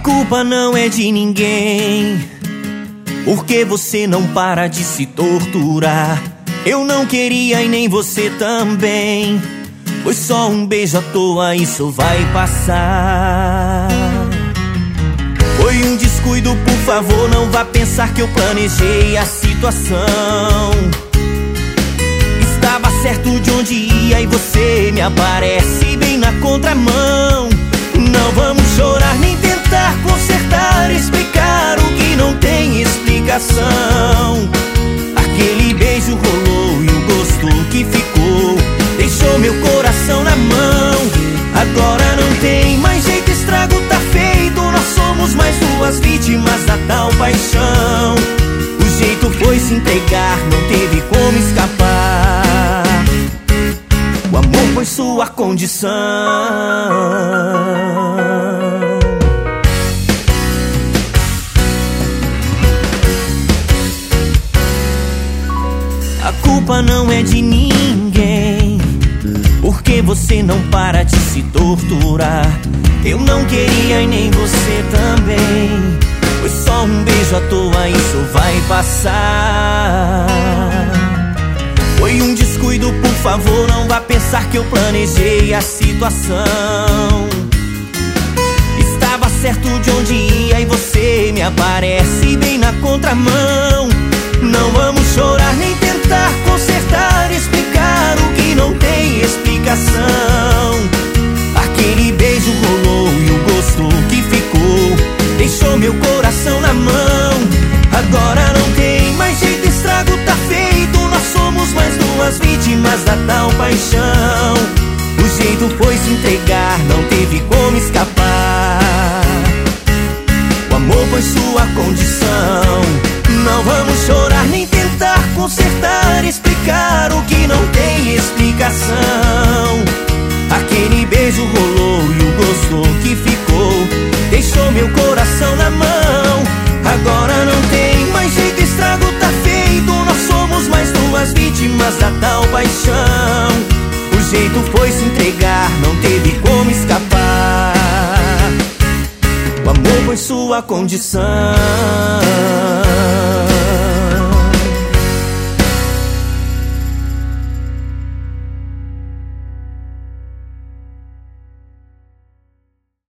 culpa não é de ninguém, porque você não para de se torturar. Eu não queria e nem você também. Foi só um beijo à toa, isso vai passar. Foi um descuido, por favor, não vá pensar que eu planejei a situação. Estava certo de onde ia e você me aparece bem na contramão. Não vamos chorar nem tentar consertar, explicar o que não tem explicação. Aquele beijo rolou e o gosto que ficou deixou meu coração na mão. Agora não tem mais jeito, estrago tá feito. Nós somos mais duas vítimas da tal paixão. O jeito foi se entregar, não teve como escapar. O amor foi sua condição. A culpa não é de ninguém, porque você não para de se torturar. Eu não queria e nem você também. Foi só um beijo à toa, isso vai passar. Foi um descuido, por favor, não vá pensar que eu planejei a situação. Estava certo de onde ia e você me aparece bem na contramão. Não vamos chorar nem tentar consertar, explicar o que não tem explicação. Aquele beijo rolou e o gosto que ficou deixou meu coração na mão. Agora não tem mais jeito, estrago tá feito. Nós somos mais duas vítimas da tal paixão. O jeito foi se entregar, não teve como escapar. O amor foi sua condição. Não vamos chorar nem tentar consertar, explicar o que não tem explicação. Aquele beijo rolou e o gosto que ficou deixou meu coração na mão. Agora não tem mais jeito, estrago tá feito. Nós somos mais duas vítimas da tal paixão. O jeito foi se entregar, não teve como escapar. O amor foi sua condição.